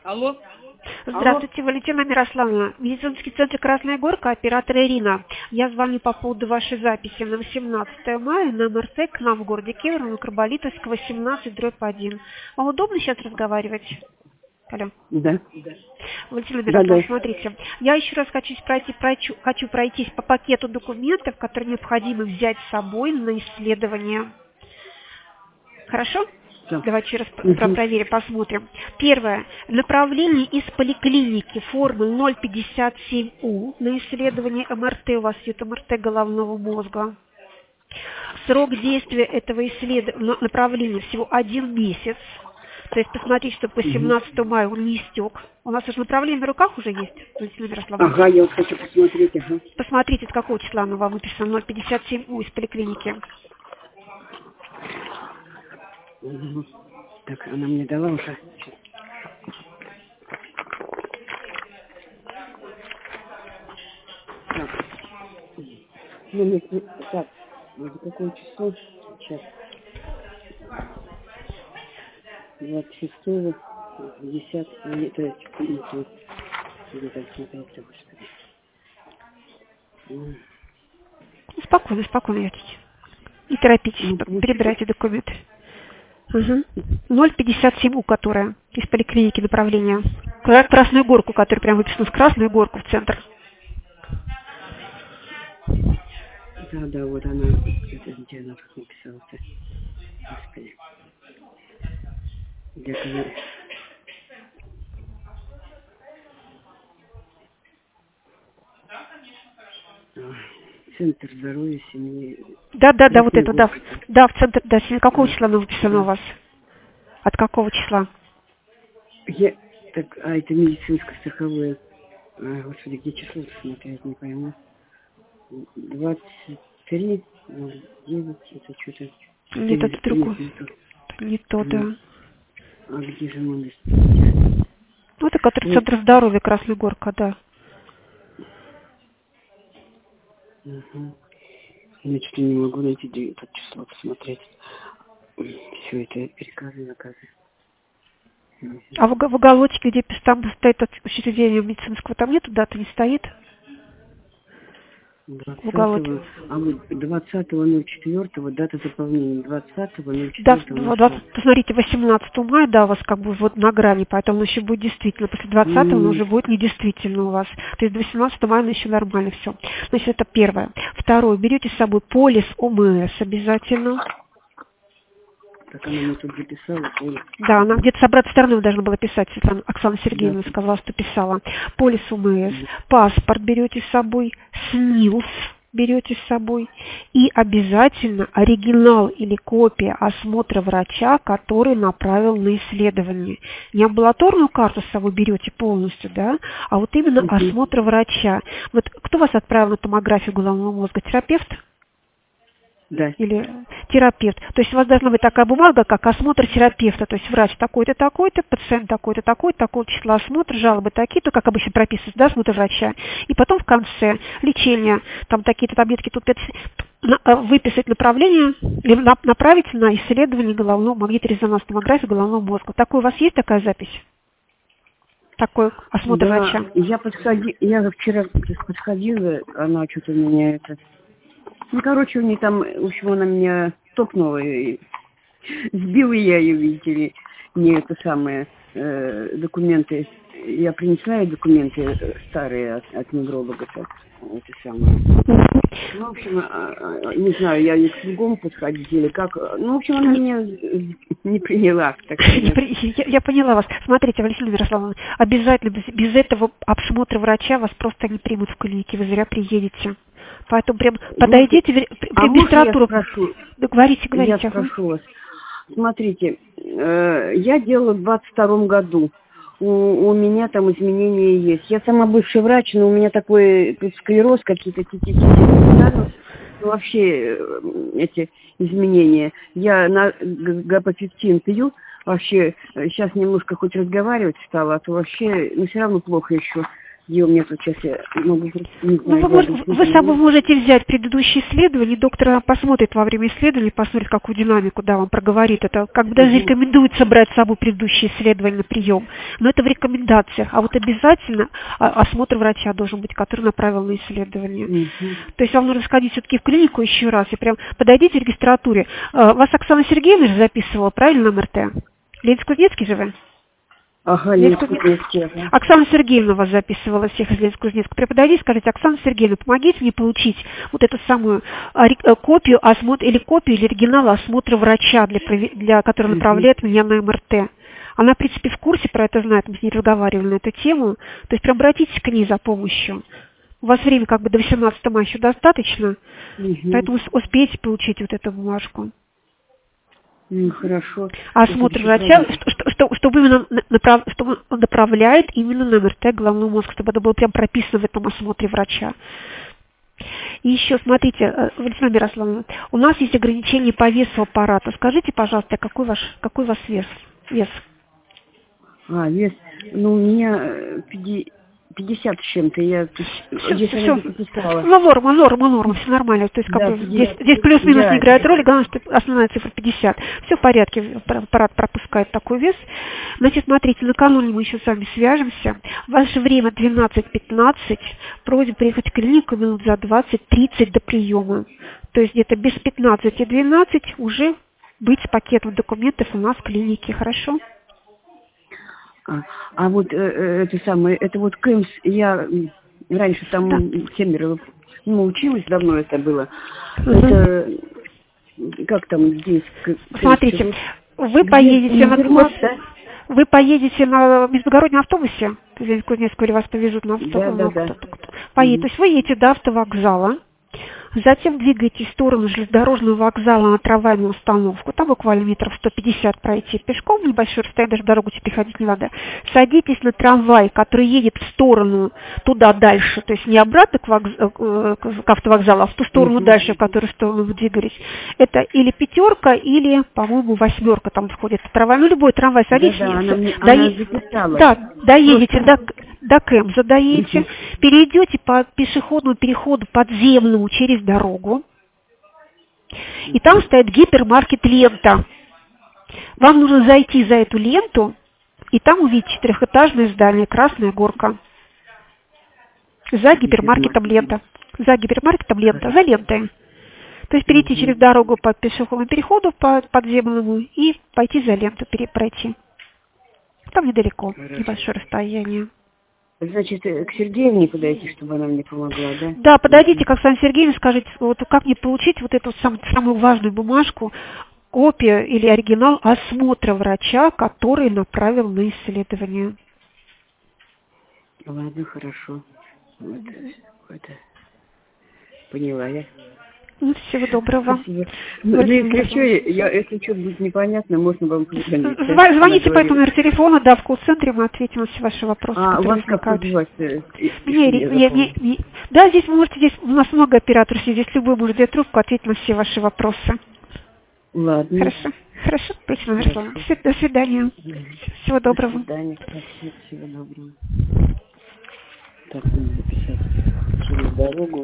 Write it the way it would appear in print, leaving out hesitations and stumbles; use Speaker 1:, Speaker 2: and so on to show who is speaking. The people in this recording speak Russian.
Speaker 1: Алло.
Speaker 2: Здравствуйте, Валентина Мирославовна. Медицинский центр «Красная Горка», оператор Ирина. Я звоню по поводу вашей записи на 18 мая на МРТ к нам в городе Кемерово, Микроболитовск, 18/1. Вам удобно сейчас разговаривать? Алло.
Speaker 1: Да.
Speaker 2: Валентина Мирославовна, смотрите, я еще раз хочу пройтись по пакету документов, которые необходимо взять с собой на исследование. Хорошо?
Speaker 1: Да.
Speaker 2: Давайте еще раз проверим, посмотрим. Первое. Направление из поликлиники формы 057У на исследование МРТ. У вас идет МРТ головного мозга. Срок действия этого направления всего 1 месяц. То есть посмотрите, чтобы по 17 мая он не истек. У нас уже направление на руках уже есть, Валентина Мирославовна?
Speaker 1: Ага, я вот хочу посмотреть. Ага.
Speaker 2: Посмотрите, с какого числа оно вам выписано, 057У из поликлиники.
Speaker 1: Угу. Так, она мне дала уже. Так. Так, какое число? Сейчас. 26-го, 10-го, то есть, где-то смотрите, господи.
Speaker 2: Спокойно, спокойно, едьте. Не торопитесь, перебирайте документы. Угу. 057У, которая из поликлиники направления. Красную Горку, которая прям выписана с Красную Горку в центр.
Speaker 1: Да, вот она. Это где она тут написала-то? Господи. Где-то... Центр здоровья семьи.
Speaker 2: Да, вот это, да. Да, в центр, да, какого числа она выписана у вас? От какого числа?
Speaker 1: Это медицинско-страховое. Господи, где число смотреть, не пойму. 23, 9, это что-то...
Speaker 2: Нет, это другое. Не то, да.
Speaker 1: А где же он?
Speaker 2: Ну, это который центр здоровья, Красная Горка, да.
Speaker 1: Угу. Я что-то не могу найти это число посмотреть. Все это приказы, наказы.
Speaker 2: А в уголочке, где там стоит учреждение медицинского, там нету даты, не стоит?
Speaker 1: 20-го, а вот 20.04 дата заполнения, 20.04.
Speaker 2: Да, посмотрите, 18 мая, да, у вас как бы вот на грани, поэтому он еще будет действительно. После 20-го он уже будет недействительно у вас. То есть до 18 мая еще нормально все. Значит, это первое. Второе, берете с собой полис ОМС обязательно.
Speaker 1: Так она мне тут записала, полис.
Speaker 2: Да, она где-то с обратной стороны должна была писать, Оксана Сергеевна сказала, что писала. Полис ОМС, паспорт берете с собой, СНИЛС берете с собой и обязательно оригинал или копия осмотра врача, который направил на исследование. Не амбулаторную карту с собой берете полностью, да, а вот именно осмотр врача. Вот кто вас отправил на томографию головного мозга? Терапевт?
Speaker 1: Да.
Speaker 2: Или терапевт. То есть у вас должна быть такая бумага, как осмотр терапевта. То есть врач такой-то, такой-то, пациент такой-то, такой-то, такого числа осмотр, жалобы такие-то, как обычно прописывается, да, осмотр врача. И потом в конце лечение, там такие-то таблетки, тут выписать направление, направить на исследование головного магнитно-резонансной томографии головного мозга. Такой у вас есть такая запись? Такой осмотр врача?
Speaker 1: Я вчера подходила, она что-то меня это... Ну, короче, у нее там, в общем, она меня топнула, и сбила я ее, видите ли, не это самое, документы. Я принесла ей документы старые от невролога, так, это самое. Ну, в общем, не знаю, я не к другому подходить или как. Ну, в общем, она меня не приняла. Так
Speaker 2: я поняла вас. Смотрите, Валентина Мирославовна, обязательно без этого обсмотра врача вас просто не примут в клинике, вы зря приедете. Поэтому прям подойдите, регистратуру. Говорите.
Speaker 1: Я спрошу вас. Смотрите, я делала в 22 году. У меня там изменения есть. Я сама бывший врач, но у меня такой склероз, какие-то вообще эти изменения. Я на гапофектин пью. Вообще, сейчас немножко хоть разговаривать стала, а то вообще, все равно плохо еще. Где у меня тут сейчас я могу...
Speaker 2: Вы с собой можете взять предыдущие исследования, доктор посмотрит во время исследования, какую динамику, да, он проговорит. Это как бы даже рекомендуется брать с собой предыдущие исследования на прием. но это в рекомендациях. А вот обязательно осмотр врача должен быть, который направил на исследование. То есть вам нужно сходить все-таки в клинику еще раз и прям подойдите в регистратуре. Вас Оксана Сергеевна же записывала, правильно, на МРТ? Ленинск-Кузнецкий же вы?
Speaker 1: Ага, Ленинск-Кузнецкий.
Speaker 2: Оксана Сергеевна вас записывала всех из Ленинск-Кузнецка. Подойдите, скажите: Оксана Сергеевна, помогите мне получить вот эту самую копию осмотра или оригинал осмотра врача, который направляет меня на МРТ. Она, в принципе, в курсе про это знает, мы с ней разговаривали на эту тему. То есть прям обратитесь к ней за помощью. У вас время как бы до 18 мая еще достаточно, поэтому успеете получить вот эту бумажку.
Speaker 1: Хорошо.
Speaker 2: А осмотр врача, чтобы именно чтобы он направляет именно на МРТ головного мозга, чтобы это было прям прописано в этом осмотре врача. И еще, смотрите, Валентина Мирославовна, у нас есть ограничение по весу аппарата. Скажите, пожалуйста, какой у вас вес?
Speaker 1: Вес. У меня 50 с чем-то, я
Speaker 2: все. Норма, все нормально. То есть, как бы, здесь плюс-минус не играет роли, главное, что основная цифра 50. Все в порядке, аппарат пропускает такой вес. Значит, смотрите, накануне мы еще с вами свяжемся. Ваше время 12:15, просьба приехать в клинику минут за 20-30 до приема. То есть где-то без 15:12 уже быть с пакетом документов у нас в клинике, хорошо?
Speaker 1: А вот это вот КЭМС, я раньше там в Кемерово училась, давно это было. Это как там здесь?
Speaker 2: Смотрите, вы поедете на междугороднем автобусе, в Кузнецк, или вас повезут на автобус.
Speaker 1: Да.
Speaker 2: То есть вы едете до автовокзала, затем двигаетесь в сторону железнодорожного вокзала на трамвайную остановку, там буквально метров 150 пройти пешком, небольшое расстояние, даже дорогу тебе переходить не надо. Садитесь на трамвай, который едет в сторону туда дальше, то есть не обратно к автовокзалу, а в ту сторону дальше, в которую сторону вы двигались. Это или 5, или, по-моему, 8 там входит трамвай. Любой трамвай, садитесь. Доедете до КЭМСа, доедете, перейдете по пешеходному переходу подземному через дорогу, и там стоит гипермаркет «Лента». Вам нужно зайти за эту ленту, и там увидеть 4-этажное здание, Красная Горка. За гипермаркетом «Лента». За лентой. То есть перейти через дорогу по пешеходному переходу, по подземному, и пойти за ленту, пройти. Там недалеко, небольшое расстояние.
Speaker 1: Значит, к Сергеевне подойти, чтобы она мне помогла, да?
Speaker 2: Да, подойдите к Оксане Сергеевне, скажите, вот как мне получить вот эту самую важную бумажку, копия или оригинал осмотра врача, который направил на исследование.
Speaker 1: Ладно, хорошо. Поняла я.
Speaker 2: Всего доброго.
Speaker 1: Спасибо. Если что будет непонятно, можно вам позвонить.
Speaker 2: Звоните по этому номеру телефона, в колл-центре мы ответим на все ваши вопросы, которые возникают. Да, здесь у нас много операторов, здесь любой может взять трубку, ответить на все ваши вопросы.
Speaker 1: Ладно.
Speaker 2: Хорошо, до свидания. Всего доброго.
Speaker 1: До свидания. Всего доброго. Так, надо записать через дорогу.